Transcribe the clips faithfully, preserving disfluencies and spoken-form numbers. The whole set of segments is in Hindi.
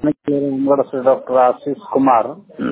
नंबर से डॉक्टर आशीष कुमार।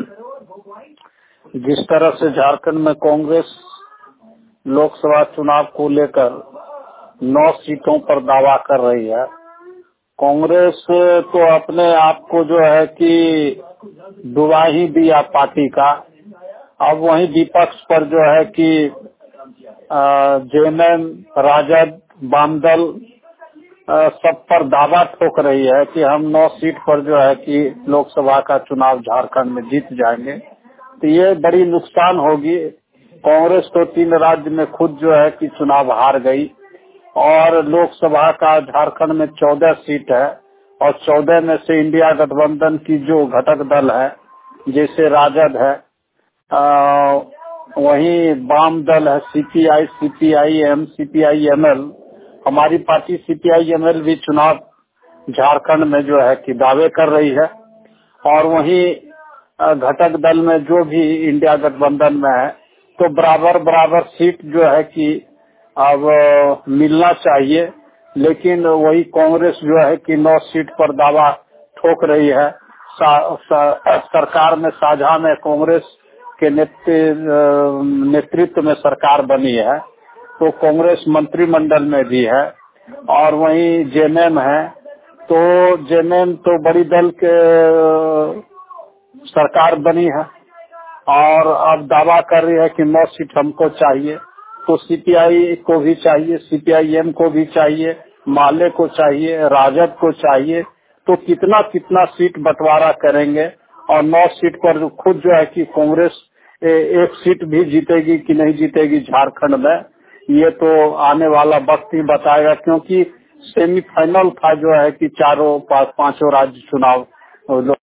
जिस तरह से झारखंड में कांग्रेस लोकसभा चुनाव को लेकर नौ सीटों पर दावा कर रही है, कांग्रेस तो अपने आप को जो है कि डुबा ही दिया पार्टी का। अब वही विपक्ष पर जो है कि जेएमएम, राजद, वामदल सब पर दावा ठोक रही है कि हम नौ सीट पर जो है कि लोकसभा का चुनाव झारखंड में जीत जाएंगे। तो ये बड़ी नुकसान होगी। कांग्रेस तो तीन राज्य में खुद जो है कि चुनाव हार गई और लोकसभा का झारखंड में चौदह सीट है और चौदह में से इंडिया गठबंधन की जो घटक दल है, जैसे राजद है, आ, वहीं वाम दल है, सीपीआई, सीपीआईएम, सीपीआईएमएल, हमारी पार्टी सीपीआईएमएल भी चुनाव झारखंड में जो है कि दावे कर रही है। और वहीं घटक दल में जो भी इंडिया गठबंधन में है, तो बराबर बराबर सीट जो है कि अब मिलना चाहिए। लेकिन वही कांग्रेस जो है कि नौ सीट पर दावा ठोक रही है। सा, सा, सरकार में साझा में कांग्रेस के नेतृत्व में सरकार बनी है, तो कांग्रेस मंत्रिमंडल में भी है और वहीं जेएमएम है, तो जेएमएम तो बड़ी दल के सरकार बनी है और अब दावा कर रही है कि नौ सीट हमको चाहिए। तो सीपीआई को भी चाहिए, सीपीआईएम को भी चाहिए, माले को चाहिए, राजद को चाहिए। तो कितना कितना सीट बंटवारा करेंगे और नौ सीट पर खुद जो है कि कांग्रेस एक सीट भी जीतेगी कि नहीं जीतेगी झारखंड में, ये तो आने वाला वक्त ही बताएगा। क्योंकि सेमीफाइनल था जो है कि चारों पांचों राज्य चुनाव